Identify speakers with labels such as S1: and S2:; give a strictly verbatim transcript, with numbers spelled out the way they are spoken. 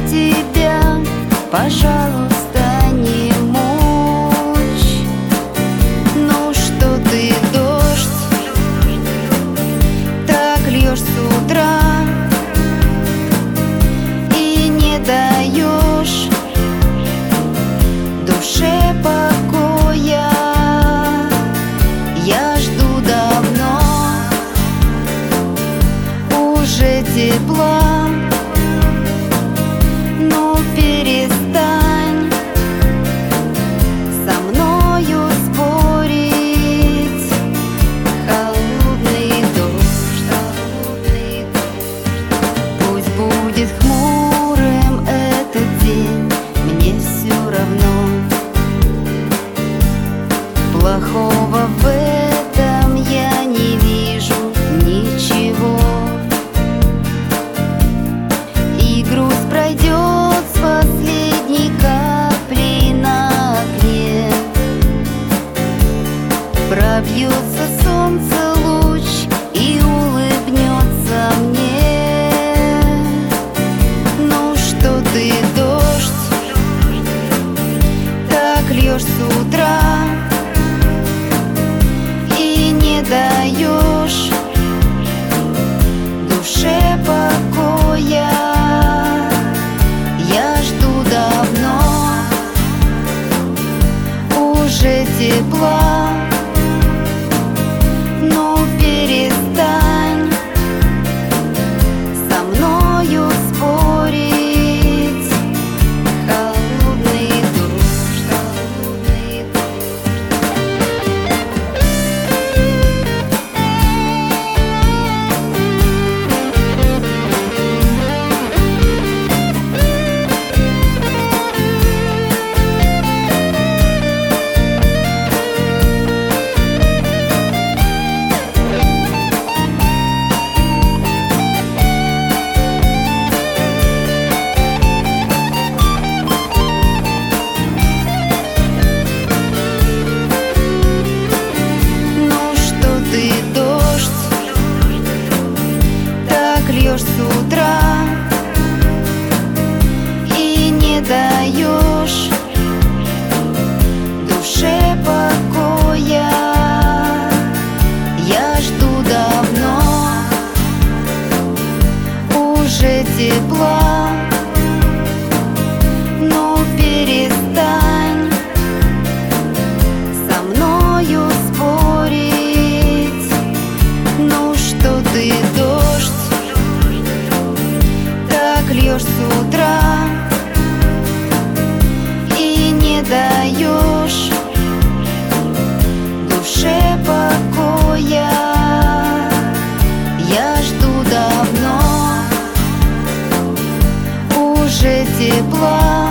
S1: тебя, пожалуйста, не мучь. Ну что ты, дождь, так льешь с утра и не даешь душе покоя. Я жду давно уже тепла, но перестань со мною спорить. Холодный дождь, холодный дождь, пусть будет хмурым этот день, мне все равно. Плохого в этом я не вижу ничего, и грусть пройдет с последней капли на окне. Пробьется солнце луч и улыбнется мне. Ну что ты, дождь, так льешь с утра и не даешь душе покоя. Я жду давно уже тепла, но перестань со мною спорить. Холодный дождь, холодный льешь с утра и не даешь душе покоя. Я жду давно уже тепла, но перестань со мною спорить. Ну что ты, дождь, так льешь с утра и не даешь душе покоя. Я жду давно уже тепла,